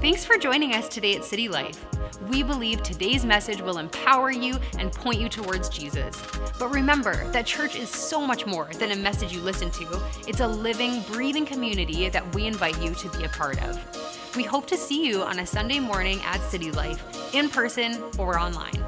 Thanks for joining us today at City Life. We believe today's message will empower you and point you towards Jesus. But remember that church is so much more than a message you listen to. It's a living, breathing community that we invite you to be a part of. We hope to see you on a Sunday morning at City Life, in person or online.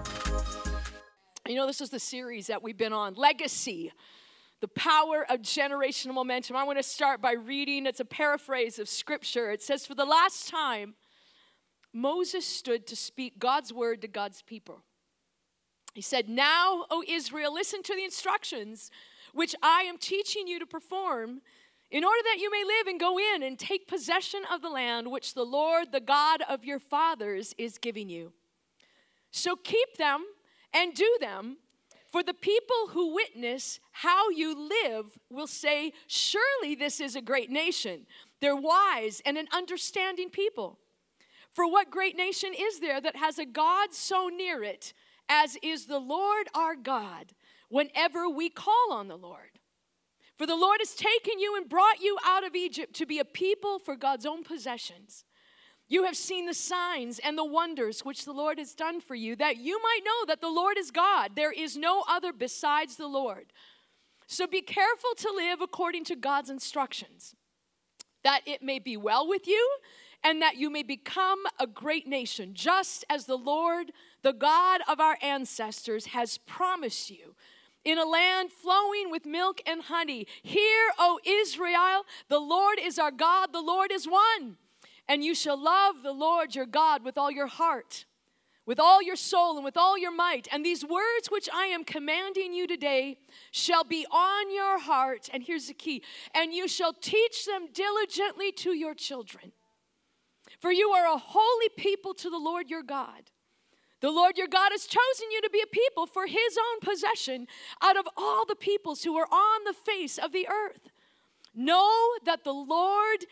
You know, this is the series that we've been on, Legacy, the power of generational momentum. I want to start by reading, it's a paraphrase of scripture. It says, for the last time, Moses stood to speak God's word to God's people. He said, now, O Israel, listen to the instructions which I am teaching you to perform in order that you may live and go in and take possession of the land which the Lord, the God of your fathers, is giving you. So keep them and do them, for the people who witness how you live will say, surely this is a great nation. They're wise and an understanding people. For what great nation is there that has a God so near it as is the Lord our God whenever we call on the Lord? For the Lord has taken you and brought you out of Egypt to be a people for God's own possessions. You have seen the signs and the wonders which the Lord has done for you, that you might know that the Lord is God. There is no other besides the Lord. So be careful to live according to God's instructions, that it may be well with you, and that you may become a great nation, just as the Lord, the God of our ancestors, has promised you, in a land flowing with milk and honey. Hear, O Israel, the Lord is our God, the Lord is one. And you shall love the Lord your God with all your heart, with all your soul, and with all your might. And these words which I am commanding you today shall be on your heart. And here's the key. And you shall teach them diligently to your children. For you are a holy people to the Lord your God. The Lord your God has chosen you to be a people for his own possession out of all the peoples who are on the face of the earth. Know that the Lord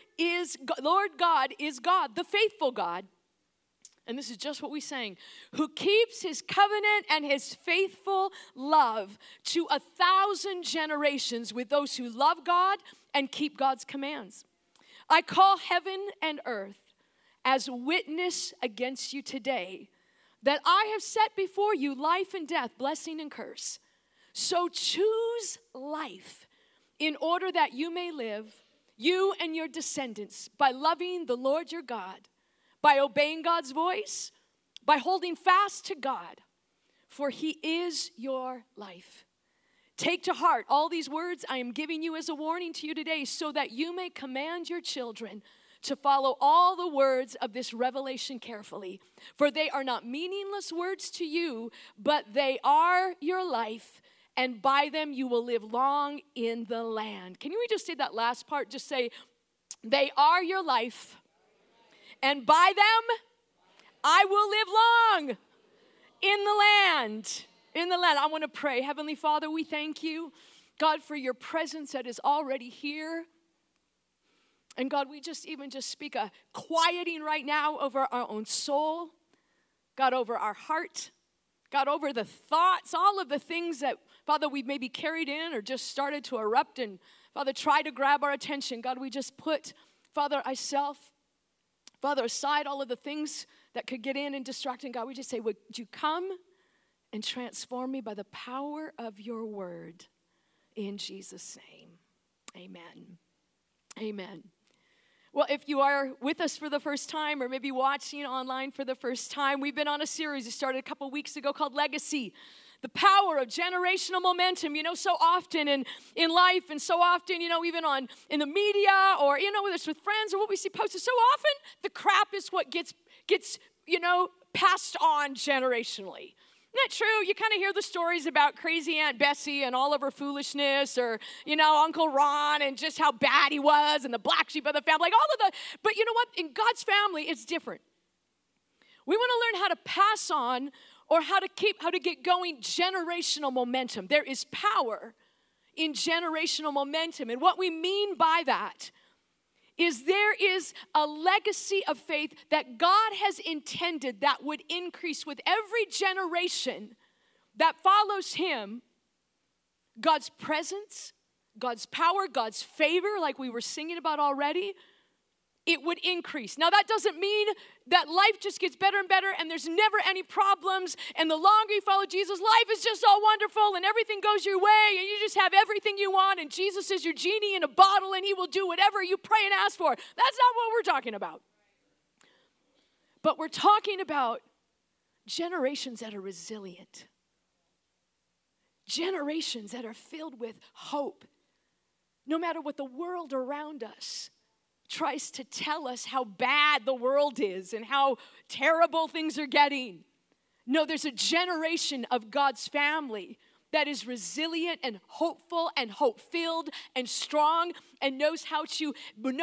God is God, the faithful God. And this is just what we sang. Who keeps his covenant and his faithful love to 1,000 generations with those who love God and keep God's commands. I call heaven and earth as witness against you today that I have set before you life and death, blessing and curse. So choose life in order that you may live, you and your descendants, by loving the Lord your God, by obeying God's voice, by holding fast to God, for he is your life. Take to heart all these words I am giving you as a warning to you today, so that you may command your children to follow all the words of this revelation carefully. For they are not meaningless words to you, but they are your life, and by them you will live long in the land. Can we just say that last part? Just say, they are your life, and by them I will live long in the land. In the land. I want to pray. Heavenly Father, we thank you, God, for your presence that is already here. And God, we just speak a quieting right now over our own soul, God, over our heart, God, over the thoughts, all of the things that, Father, we've maybe carried in or just started to erupt and, Father, try to grab our attention. God, we just put, Father, Father, aside all of the things that could get in and distract. And God, we just say, would you come and transform me by the power of your word? In Jesus' name, amen. Amen. Well, if you are with us for the first time or maybe watching online for the first time, we've been on a series that started a couple weeks ago called Legacy, the power of generational momentum. You know, so often in life and so often, you know, even in the media or, you know, whether it's with friends or what we see posted, so often the crap is what gets you know, passed on generationally. Isn't that true? You kind of hear the stories about crazy Aunt Bessie and all of her foolishness, or, you know, Uncle Ron and just how bad he was, and the black sheep of the family, like all of the, but you know what? In God's family, it's different. We want to learn how to pass on or how to get going generational momentum. There is power in generational momentum. And what we mean by that is there is a legacy of faith that God has intended that would increase with every generation that follows him. God's presence, God's power, God's favor, like we were singing about already, it would increase. Now, that doesn't mean that life just gets better and better and there's never any problems, and the longer you follow Jesus, life is just all wonderful and everything goes your way and you just have everything you want and Jesus is your genie in a bottle and he will do whatever you pray and ask for. That's not what we're talking about. But we're talking about generations that are resilient. Generations that are filled with hope. No matter what the world around us tries to tell us how bad the world is and how terrible things are getting. No, there's a generation of God's family that is resilient and hopeful and hope-filled and strong and knows how to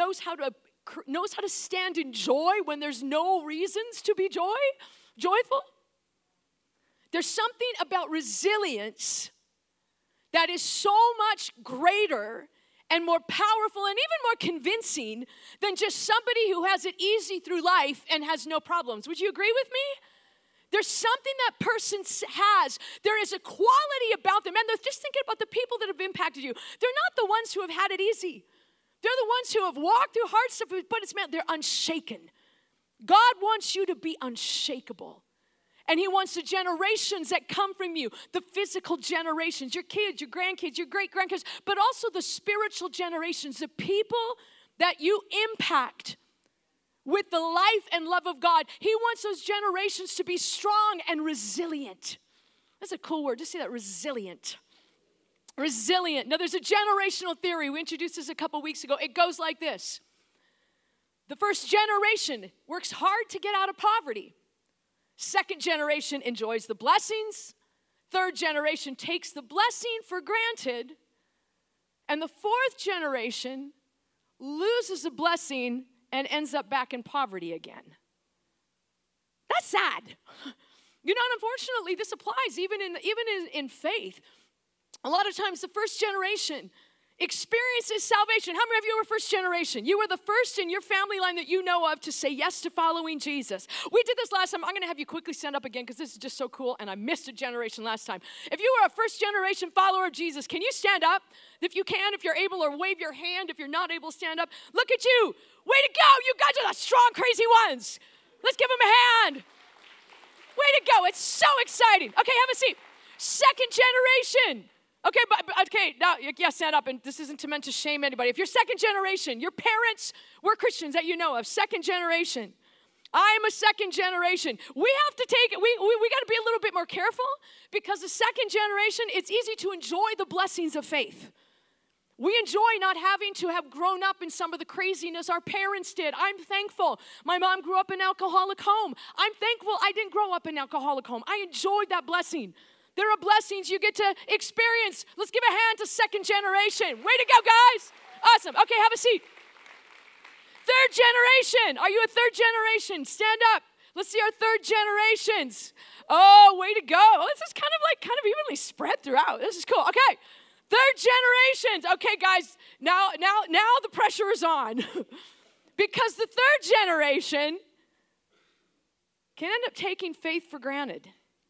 stand in joy when there's no reasons to be joyful. There's something about resilience that is so much greater and more powerful and even more convincing than just somebody who has it easy through life and has no problems. Would you agree with me? There's something that person has. There is a quality about them. And just thinking about the people that have impacted you. They're not the ones who have had it easy. They're the ones who have walked through hard stuff, but they're unshaken. God wants you to be unshakable. And he wants the generations that come from you, the physical generations, your kids, your grandkids, your great-grandkids, but also the spiritual generations, the people that you impact with the life and love of God. He wants those generations to be strong and resilient. That's a cool word. Just say that, resilient. Resilient. Now, there's a generational theory. We introduced this a couple weeks ago. It goes like this. The first generation works hard to get out of poverty. Second generation enjoys the blessings. Third generation takes the blessing for granted. And the fourth generation loses the blessing and ends up back in poverty again. That's sad. You know, and unfortunately, this applies even in faith. A lot of times, the first generation experiences salvation. How many of you were first generation? You were the first in your family line that you know of to say yes to following Jesus. We did this last time. I'm going to have you quickly stand up again because this is just so cool, and I missed a generation last time. If you were a first generation follower of Jesus, can you stand up? If you can, if you're able, or wave your hand if you're not able to stand up. Look at you. Way to go. You guys are the strong, crazy ones. Let's give them a hand. Way to go. It's so exciting. Okay, have a seat. Second generation. Okay, now, yeah, stand up, and this isn't meant to shame anybody. If you're second generation, your parents were Christians that you know of, second generation. I'm a second generation. We have to take it, we got to be a little bit more careful because the second generation, it's easy to enjoy the blessings of faith. We enjoy not having to have grown up in some of the craziness our parents did. I'm thankful. My mom grew up in an alcoholic home. I'm thankful I didn't grow up in an alcoholic home. I enjoyed that blessing. There are blessings you get to experience. Let's give a hand to second generation. Way to go, guys. Awesome. Okay, have a seat. Third generation. Are you a third generation? Stand up. Let's see our third generations. Oh, way to go. Oh, this is kind of evenly spread throughout. This is cool. Okay. Third generations. Okay, guys. Now the pressure is on. Because the third generation can end up taking faith for granted.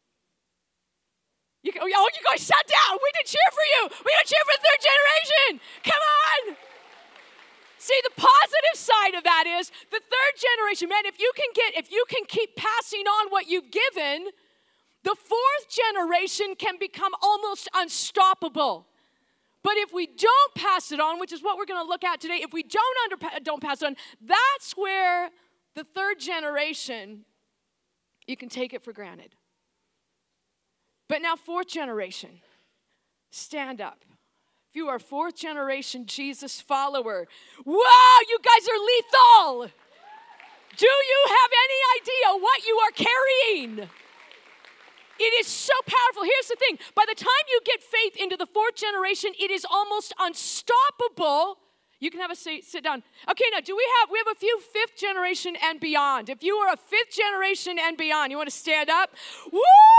You guys sat down. We did cheer for you. We did cheer for the third generation. Come on. See, the positive side of that is the third generation, man, if you can keep passing on what you've given, the fourth generation can become almost unstoppable. But if we don't pass it on, which is what we're going to look at today, if we don't pass it on, that's where the third generation, you can take it for granted. But now, fourth generation, stand up. If you are a fourth generation Jesus follower, wow, you guys are lethal. Do you have any idea what you are carrying? It is so powerful. Here's the thing. By the time you get faith into the fourth generation, it is almost unstoppable. You can have a sit down. Okay, now we have a few fifth generation and beyond. If you are a fifth generation and beyond, you want to stand up? Woo!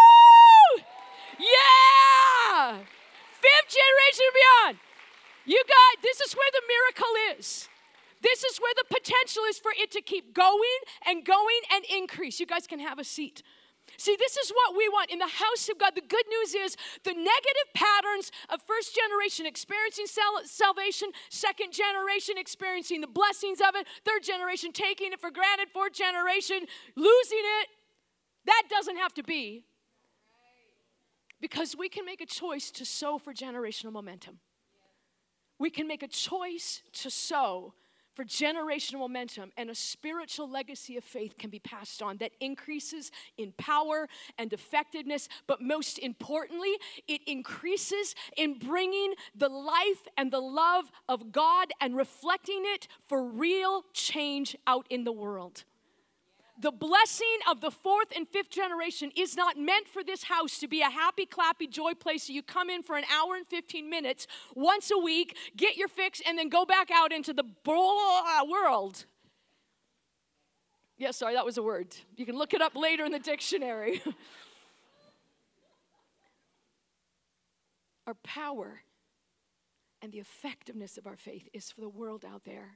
Yeah! Fifth generation and beyond. You guys, this is where the miracle is. This is where the potential is for it to keep going and increase. You guys can have a seat. See, this is what we want in the house of God. The good news is the negative patterns of first generation experiencing salvation, second generation experiencing the blessings of it, third generation taking it for granted, fourth generation losing it. That doesn't have to be. Because we can make a choice to sow for generational momentum. We can make a choice to sow for generational momentum, and a spiritual legacy of faith can be passed on that increases in power and effectiveness, but most importantly, it increases in bringing the life and the love of God and reflecting it for real change out in the world. The blessing of the fourth and fifth generation is not meant for this house to be a happy, clappy, joy place so you come in for an hour and 15 minutes once a week, get your fix, and then go back out into the world. Yeah, sorry, that was a word. You can look it up later in the dictionary. Our power and the effectiveness of our faith is for the world out there,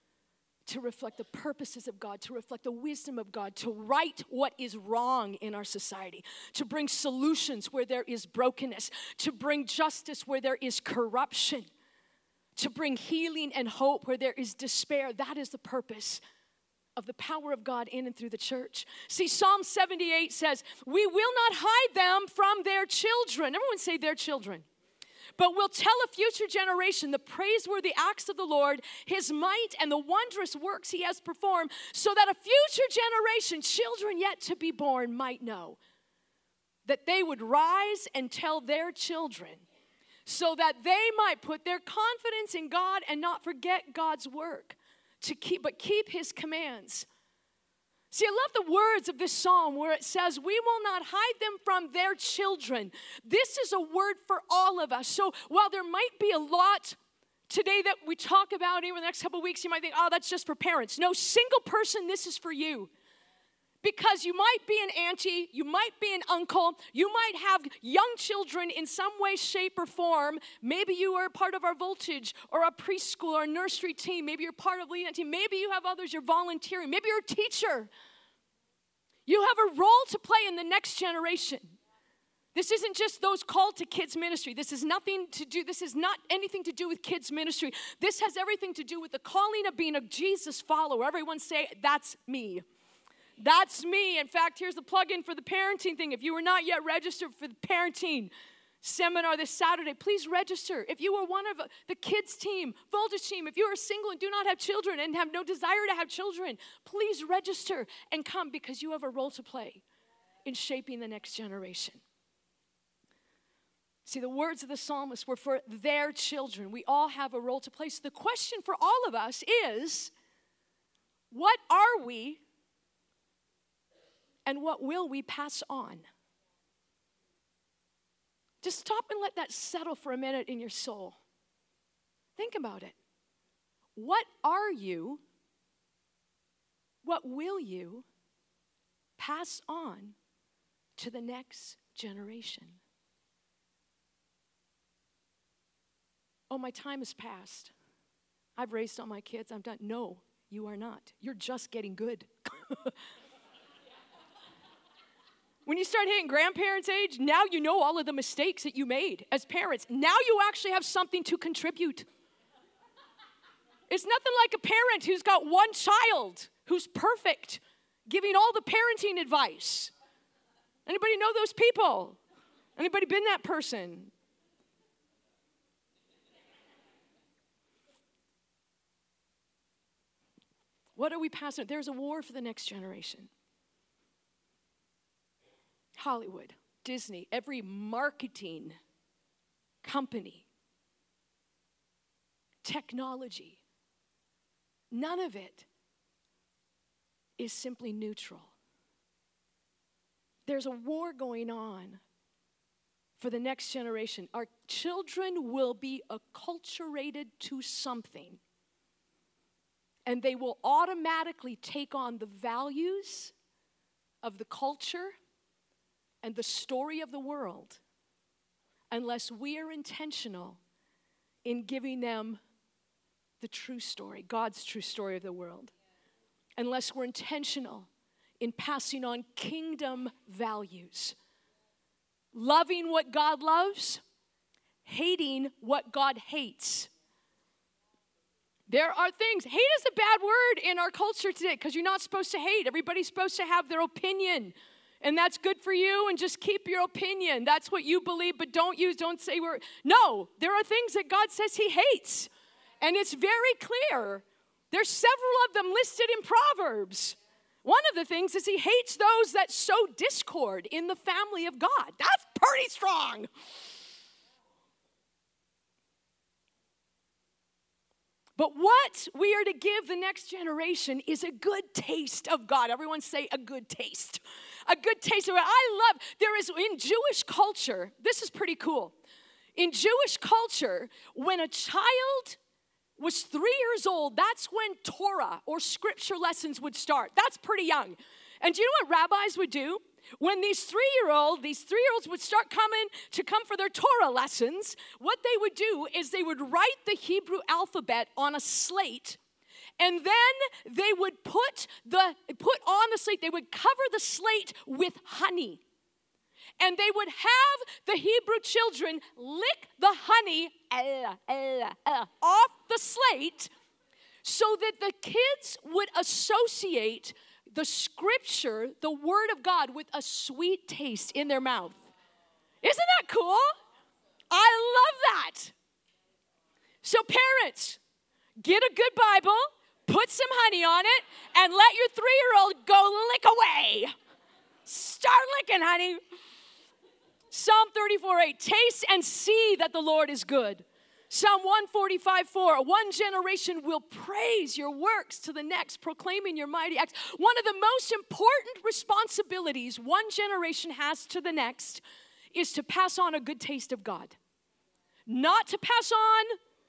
to reflect the purposes of God, to reflect the wisdom of God, to right what is wrong in our society, to bring solutions where there is brokenness, to bring justice where there is corruption, to bring healing and hope where there is despair. That is the purpose of the power of God in and through the church. See, Psalm 78 says, we will not hide them from their children. Everyone say their children. But we'll tell a future generation the praiseworthy acts of the Lord, his might, and the wondrous works he has performed, so that a future generation, children yet to be born, might know. That they would rise and tell their children, so that they might put their confidence in God and not forget God's work, but keep his commands. See, I love the words of this psalm where it says, we will not hide them from their children. This is a word for all of us. So while there might be a lot today that we talk about over the next couple of weeks, you might think, oh, that's just for parents. No, single person, this is for you. Because you might be an auntie, you might be an uncle, you might have young children in some way, shape, or form. Maybe you are part of our Voltage or a preschool or a nursery team. Maybe you're part of leading that team. Maybe you have others you're volunteering. Maybe you're a teacher. You have a role to play in the next generation. This isn't just those called to kids ministry. This is not anything to do with kids ministry. This has everything to do with the calling of being a Jesus follower. Everyone say, that's me. That's me. In fact, here's the plug-in for the parenting thing. If you are not yet registered for the parenting seminar this Saturday, please register. If you are one of the kids team, Voltage team, if you are single and do not have children and have no desire to have children, please register and come, because you have a role to play in shaping the next generation. See, the words of the psalmist were for their children. We all have a role to play. So the question for all of us is, what are we and what will we pass on? Just stop and let that settle for a minute in your soul. Think about it. What are you? What will you pass on to the next generation? Oh, my time has passed. I've raised all my kids. I'm done. No, you are not. You're just getting good. When you start hitting grandparents' age, now you know all of the mistakes that you made as parents. Now you actually have something to contribute. It's nothing like a parent who's got one child who's perfect, giving all the parenting advice. Anybody know those people? Anybody been that person? What are we passing? There's a war for the next generation. Hollywood, Disney, every marketing company, technology, none of it is simply neutral. There's a war going on for the next generation. Our children will be acculturated to something, and they will automatically take on the values of the culture and the story of the world, unless we are intentional in giving them the true story, God's true story of the world. Unless we're intentional in passing on kingdom values. Loving what God loves, hating what God hates. There are things, hate is a bad word in our culture today because you're not supposed to hate. Everybody's supposed to have their opinion. And that's good for you, and just keep your opinion. That's what you believe, but don't say we're... No, there are things that God says he hates. And it's very clear. There's several of them listed in Proverbs. One of the things is he hates those that sow discord in the family of God. That's pretty strong. But what we are to give the next generation is a good taste of God. Everyone say a good taste. A good taste of God. There is in Jewish culture, this is pretty cool. In Jewish culture, when a child was 3 years old, that's when Torah or scripture lessons would start. That's pretty young. And do you know what rabbis would do? When these three-year-olds would start come for their Torah lessons, what they would do is they would write the Hebrew alphabet on a slate, and then they would put on the slate, they would cover the slate with honey. And they would have the Hebrew children lick the honey off the slate so that the kids would associate the scripture, the word of God, with a sweet taste in their mouth. Isn't that cool? I love that. So parents, get a good Bible, put some honey on it, and let your 3-year-old go lick away. Start licking, honey. Psalm 34:8, taste and see that the Lord is good. Psalm 145:4, one generation will praise your works to the next, proclaiming your mighty acts. One of the most important responsibilities one generation has to the next is to pass on a good taste of God. Not to pass on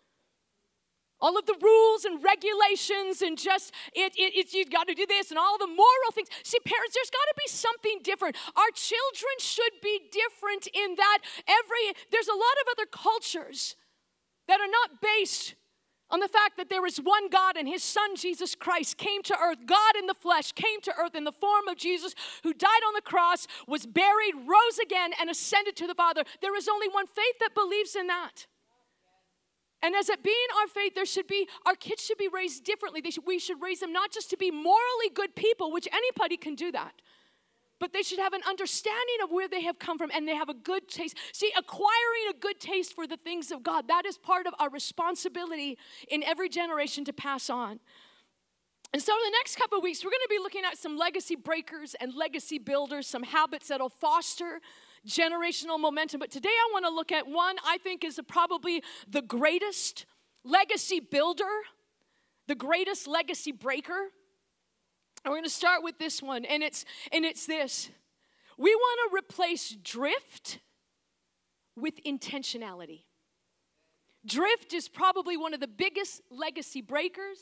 all of the rules and regulations and just, you've got to do this and all the moral things. See, parents, there's got to be something different. Our children should be different in that there's a lot of other cultures that are not based on the fact that there is one God and his son Jesus Christ came to earth. God in the flesh came to earth in the form of Jesus, who died on the cross, was buried, rose again, and ascended to the Father. There is only one faith that believes in that. And as it being our faith, our kids should be raised differently. We should raise them not just to be morally good people, which anybody can do that, but they should have an understanding of where they have come from, and they have a good taste. See, acquiring a good taste for the things of God, that is part of our responsibility in every generation to pass on. And so in the next couple of weeks, we're going to be looking at some legacy breakers and legacy builders, some habits that will foster generational momentum. But today I want to look at one I think is probably the greatest legacy builder, the greatest legacy breaker. And we're going to start with this one, and it's this. We want to replace drift with intentionality. Drift is probably one of the biggest legacy breakers,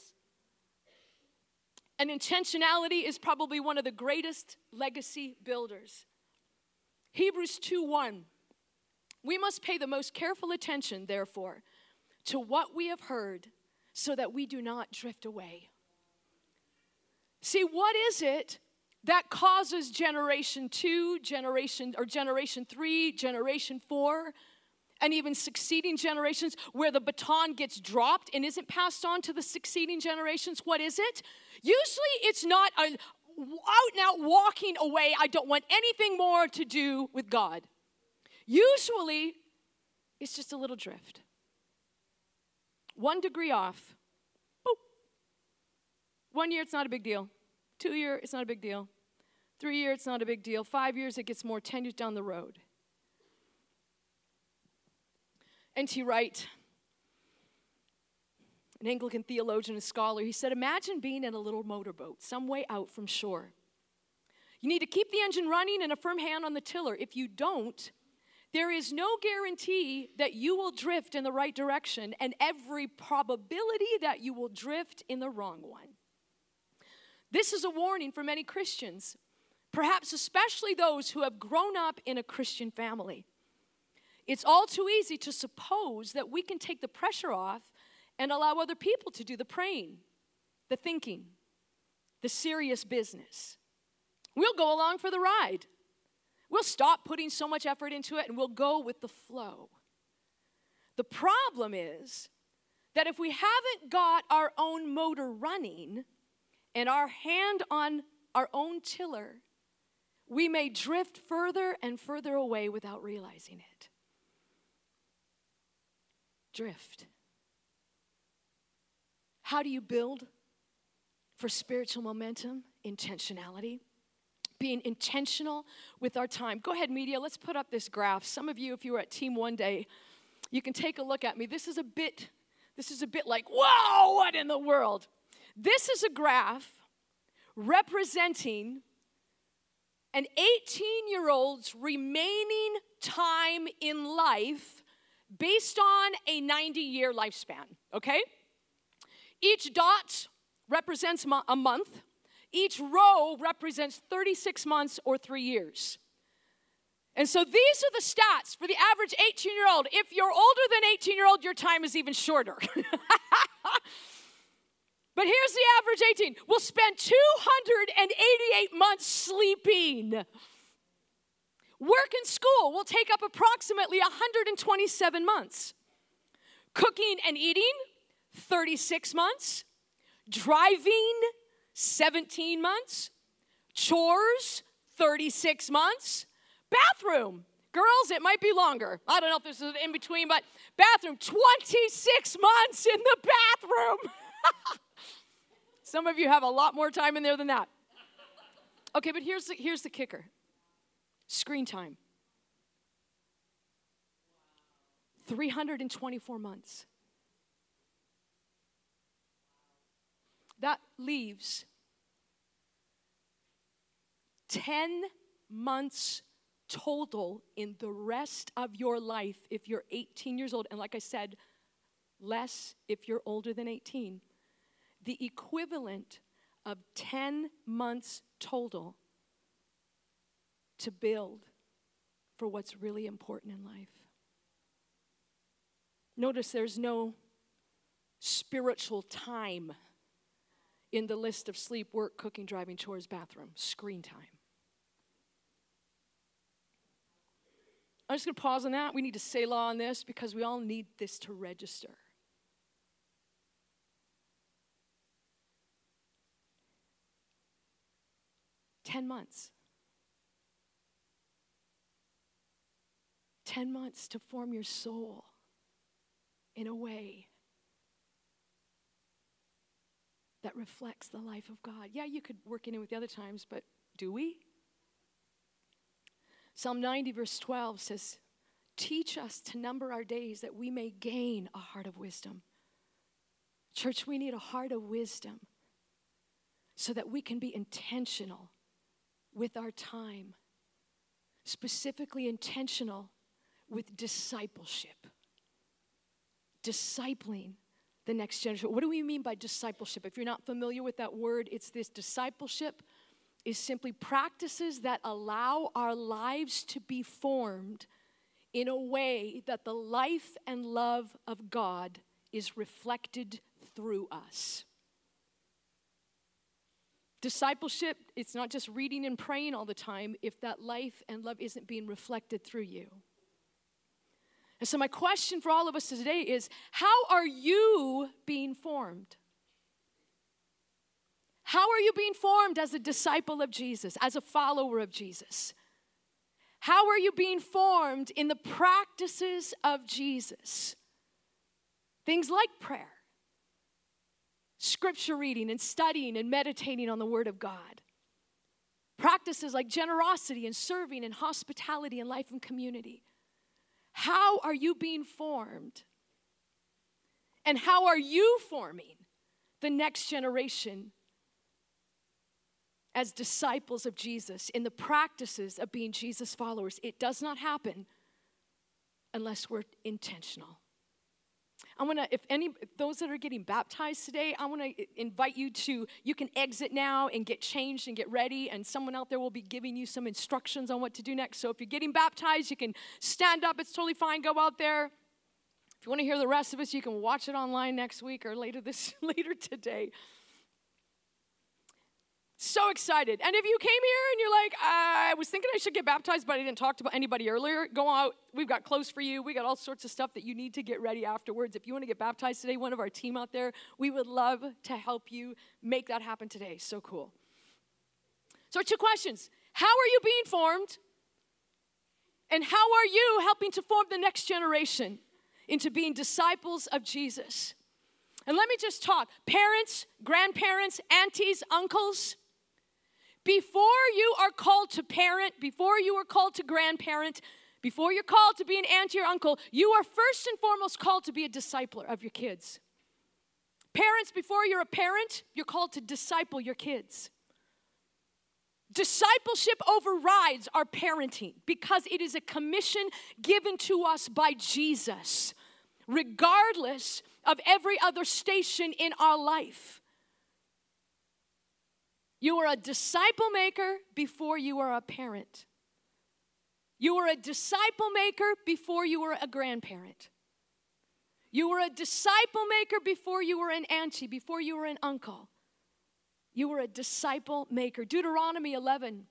and intentionality is probably one of the greatest legacy builders. Hebrews 2:1. We must pay the most careful attention, therefore, to what we have heard, so that we do not drift away. See, what is it that causes generation 2, generation 3, generation 4, and even succeeding generations where the baton gets dropped and isn't passed on to the succeeding generations? What is it? Usually it's not out and out walking away. I don't want anything more to do with God. Usually it's just a little drift. 1 degree off. Boop. 1 year, it's not a big deal. 2 year, it's not a big deal. 3 year, it's not a big deal. 5 years, it gets more tenuous down the road. N.T. Wright, an Anglican theologian and scholar, he said, imagine being in a little motorboat some way out from shore. You need to keep the engine running and a firm hand on the tiller. If you don't, there is no guarantee that you will drift in the right direction, and every probability that you will drift in the wrong one. This is a warning for many Christians, perhaps especially those who have grown up in a Christian family. It's all too easy to suppose that we can take the pressure off and allow other people to do the praying, the thinking, the serious business. We'll go along for the ride. We'll stop putting so much effort into it and we'll go with the flow. The problem is that if we haven't got our own motor running and our hand on our own tiller, we may drift further and further away without realizing it. Drift. How do you build for spiritual momentum? Intentionality. Being intentional with our time. Go ahead, media, let's put up this graph. Some of you, if you were at Team One Day, you can take a look at me. This is a bit like, whoa, what in the world? This is a graph representing an 18-year-old's remaining time in life based on a 90-year lifespan, okay? Each dot represents a month. Each row represents 36 months or 3 years. And so these are the stats for the average 18-year-old. If you're older than 18-year-old, your time is even shorter. But here's the average 18. We'll spend 288 months sleeping. Work and school will take up approximately 127 months. Cooking and eating, 36 months. Driving, 17 months. Chores, 36 months. Bathroom. Girls, it might be longer. I don't know if this is in between, but bathroom, 26 months in the bathroom. Some of you have a lot more time in there than that. Okay, but here's the kicker. Screen time. 324 months. That leaves 10 months total in the rest of your life if you're 18 years old. And like I said, less if you're older than 18. The equivalent of 10 months total to build for what's really important in life. Notice there's no spiritual time in the list of sleep, work, cooking, driving, chores, bathroom, screen time. I'm just going to pause on that. We need to Selah on this because we all need this to register. $10 months. 10 months to form your soul in a way that reflects the life of God. Yeah, you could work in it with the other times, but do we? Psalm 90 verse 12 says, teach us to number our days that we may gain a heart of wisdom. Church, we need a heart of wisdom so that we can be intentional with our time. Specifically intentional with discipleship. Discipling the next generation. What do we mean by discipleship? If you're not familiar with that word, it's this: discipleship is simply practices that allow our lives to be formed in a way that the life and love of God is reflected through us. Discipleship, it's not just reading and praying all the time if that life and love isn't being reflected through you. And so my question for all of us today is, how are you being formed? How are you being formed as a disciple of Jesus, as a follower of Jesus? How are you being formed in the practices of Jesus? Things like prayer, scripture reading and studying and meditating on the Word of God. Practices like generosity and serving and hospitality and life and community. How are you being formed? And how are you forming the next generation as disciples of Jesus in the practices of being Jesus followers? It does not happen unless we're intentional. I want to, if those that are getting baptized today, I want to invite you to, you can exit now and get changed and get ready, and someone out there will be giving you some instructions on what to do next. So if you're getting baptized, you can stand up. It's totally fine. Go out there. If you want to hear the rest of us, you can watch it online next week or later today. So excited. And if you came here and you're like, I was thinking I should get baptized, but I didn't talk to anybody earlier, go out. We've got clothes for you. We got all sorts of stuff that you need to get ready afterwards. If you want to get baptized today, one of our team out there, we would love to help you make that happen today. So cool. So 2 questions. How are you being formed? And how are you helping to form the next generation into being disciples of Jesus? And let me just talk. Parents, grandparents, aunties, uncles, before you are called to parent, before you are called to grandparent, before you're called to be an auntie or uncle, you are first and foremost called to be a discipler of your kids. Parents, before you're a parent, you're called to disciple your kids. Discipleship overrides our parenting because it is a commission given to us by Jesus, regardless of every other station in our life. You are a disciple maker before you are a parent. You are a disciple maker before you were a grandparent. You were a disciple maker before you were an auntie, before you were an uncle. You were a disciple maker. Deuteronomy 11.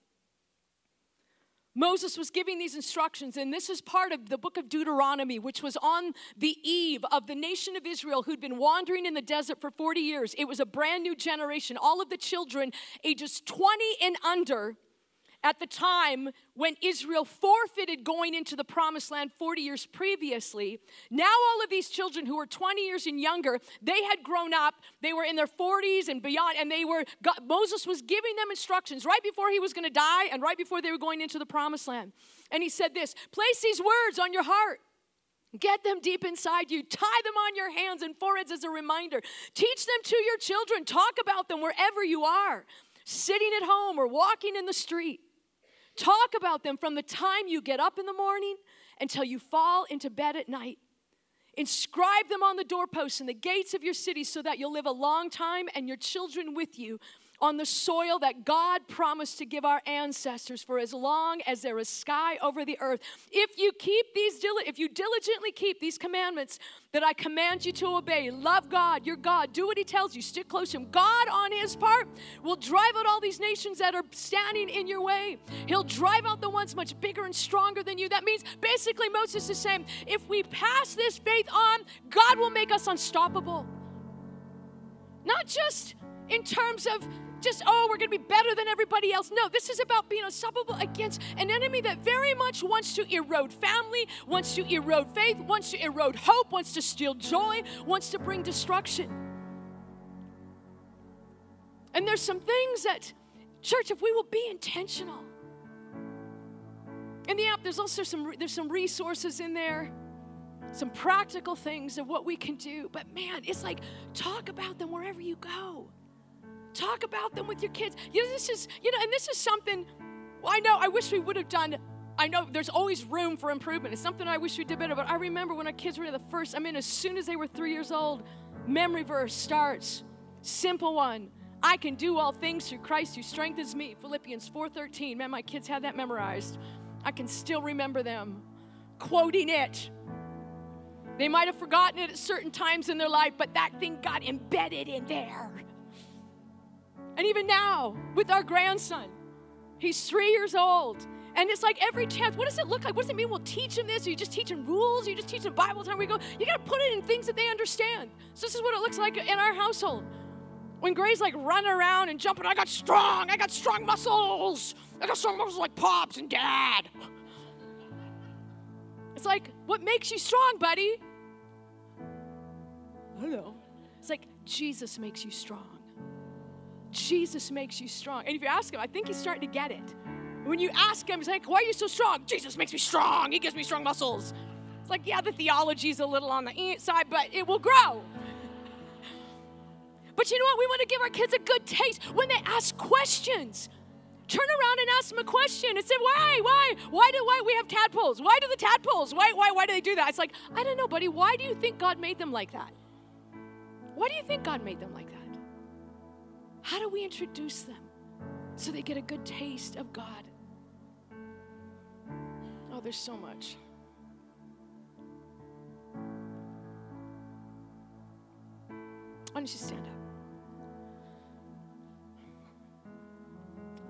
Moses was giving these instructions, and this is part of the book of Deuteronomy, which was on the eve of the nation of Israel who'd been wandering in the desert for 40 years. It was a brand new generation. All of the children ages 20 and under at the time when Israel forfeited going into the promised land 40 years previously. Now all of these children who were 20 years and younger, they had grown up. They were in their 40s and beyond, and Moses was giving them instructions right before he was going to die and right before they were going into the promised land. And he said this, place these words on your heart. Get them deep inside you. Tie them on your hands and foreheads as a reminder. Teach them to your children. Talk about them wherever you are, sitting at home or walking in the street. Talk about them from the time you get up in the morning until you fall into bed at night. Inscribe them on the doorposts and the gates of your city so that you'll live a long time and your children with you on the soil that God promised to give our ancestors for as long as there is sky over the earth. If you diligently keep these commandments that I command you to obey, love God, your God, do what he tells you, stick close to him. God on his part will drive out all these nations that are standing in your way. He'll drive out the ones much bigger and stronger than you. That means basically Moses is saying, if we pass this faith on, God will make us unstoppable. Not just in terms of we're going to be better than everybody else. No, this is about being unstoppable against an enemy that very much wants to erode family, wants to erode faith, wants to erode hope, wants to steal joy, wants to bring destruction. And there's some things that, church, if we will be intentional. In the app, there's also some resources in there, some practical things of what we can do. But man, it's like, talk about them wherever you go. Talk about them with your kids. This is something I wish we would have done. I know there's always room for improvement. It's something I wish we did better, but I remember when our kids were as soon as they were 3 years old, memory verse starts. Simple one. I can do all things through Christ who strengthens me. Philippians 4:13. Man, my kids had that memorized. I can still remember them quoting it. They might have forgotten it at certain times in their life, but that thing got embedded in there. And even now, with our grandson, he's 3 years old. And it's like every chance, what does it look like? What does it mean we'll teach him this? Are you just teaching rules? Are you just teaching Bible time? We go, you got to put it in things that they understand. So this is what it looks like in our household. When Gray's like running around and jumping, I got strong muscles. I got strong muscles like Pops and Dad. It's like, what makes you strong, buddy? I don't know. It's like, Jesus makes you strong. Jesus makes you strong. And if you ask him, I think he's starting to get it. When you ask him, he's like, why are you so strong? Jesus makes me strong. He gives me strong muscles. It's like, yeah, the theology's a little on the side, but it will grow. But you know what? We want to give our kids a good taste when they ask questions. Turn around and ask them a question and say, why do we have tadpoles? Why do the tadpoles? Why do they do that? It's like, I don't know, buddy. Why do you think God made them like that? Why do you think God made them like that? How do we introduce them so they get a good taste of God? Oh, there's so much. Why don't you stand up?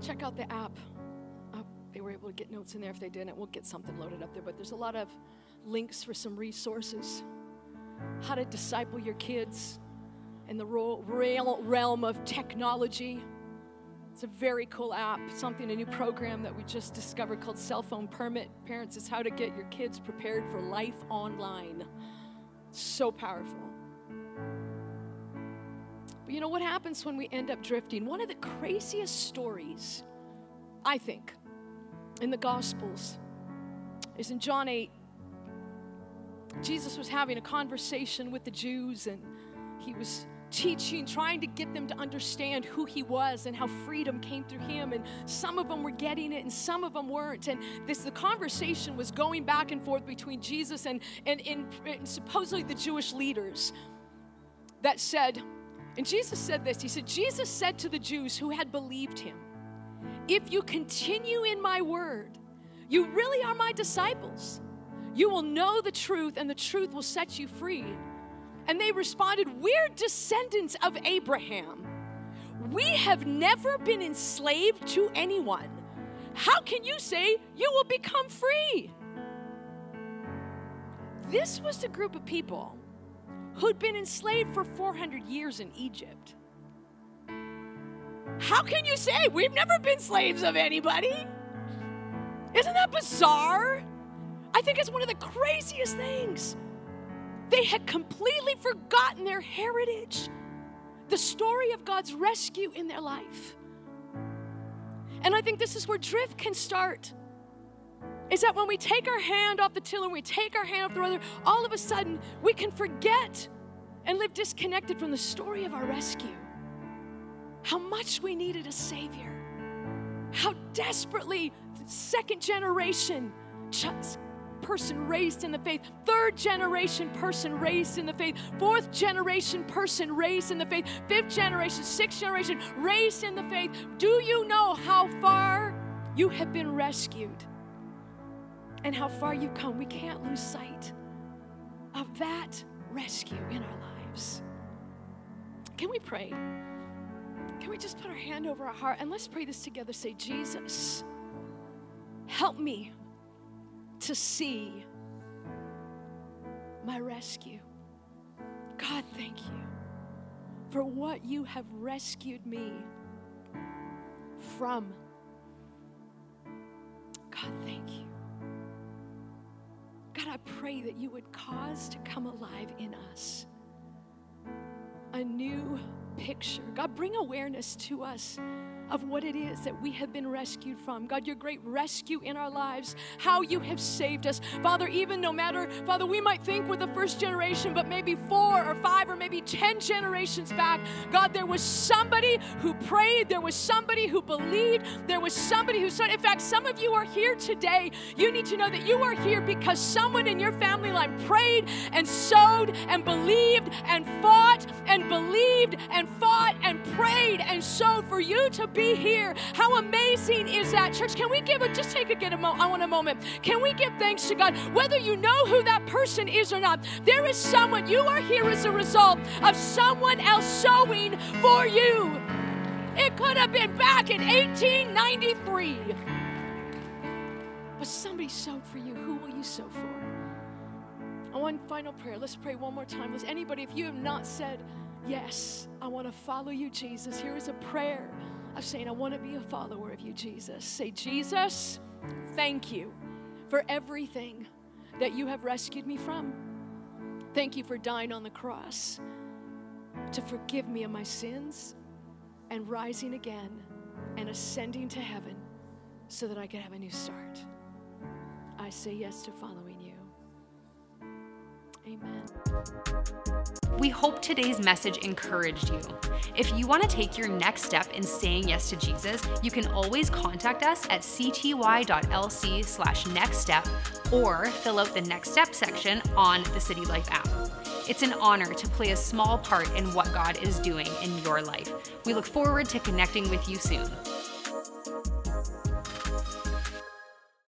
check out the app. They were able to get notes in there. If they didn't, we'll get something loaded up there. But there's a lot of links for some resources. How to disciple your kids in the realm of technology. It's a very cool app, a new program that we just discovered called Cell Phone Permit. Parents, it's how to get your kids prepared for life online. So powerful. But you know what happens when we end up drifting? One of the craziest stories, I think, in the Gospels is in John 8. Jesus was having a conversation with the Jews, and he was teaching, trying to get them to understand who he was and how freedom came through him. And some of them were getting it and some of them weren't. And the conversation was going back and forth between Jesus and supposedly the Jewish leaders that said, and Jesus said this, he said, Jesus said to the Jews who had believed him, if you continue in my word, you really are my disciples. You will know the truth, and the truth will set you free. And they responded, we're descendants of Abraham. We have never been enslaved to anyone. How can you say you will become free? This was the group of people who'd been enslaved for 400 years in Egypt. How can you say we've never been slaves of anybody? Isn't that bizarre? I think it's one of the craziest things. They had completely forgotten their heritage, the story of God's rescue in their life. And I think this is where drift can start. Is that when we take our hand off the tiller, we take our hand off the rudder, all of a sudden we can forget and live disconnected from the story of our rescue. How much we needed a Savior. How desperately second generation person raised in the faith, third generation person raised in the faith, fourth generation person raised in the faith, fifth generation, sixth generation raised in the faith. Do you know how far you have been rescued and how far you've come? We can't lose sight of that rescue in our lives. Can we pray? Can we just put our hand over our heart and let's pray this together? Say, Jesus, help me to see my rescue. God, thank you for what you have rescued me from. God, thank you. God, I pray that you would cause to come alive in us a new picture. God, bring awareness to us of what it is that we have been rescued from. God, your great rescue in our lives, how you have saved us. Father, even no matter, Father, we might think we're the first generation, but maybe 4 or 5 or maybe 10 generations back, God, there was somebody who prayed, there was somebody who believed, there was somebody who said, in fact, some of you are here today. You need to know that you are here because someone in your family line prayed and sowed and believed and fought and believed and fought and prayed and sowed for you to be here. How amazing is that, church? Can we I want a moment. Can we give thanks to God? Whether you know who that person is or not, there is someone, you are here as a result of someone else sowing for you. It could have been back in 1893. But somebody sowed for you. Who will you sow for? One final prayer. Let's pray one more time. Does anybody, if you have not said, yes, I want to follow you, Jesus, here is a prayer of saying, I want to be a follower of you, Jesus. Say, Jesus, thank you for everything that you have rescued me from. Thank you for dying on the cross to forgive me of my sins and rising again and ascending to heaven so that I could have a new start. I say yes to following you. Amen. We hope today's message encouraged you. If you want to take your next step in saying yes to Jesus, you can always contact us at cty.lc/nextstep or fill out the next step section on the City Life app. It's an honor to play a small part in what God is doing in your life. We look forward to connecting with you soon.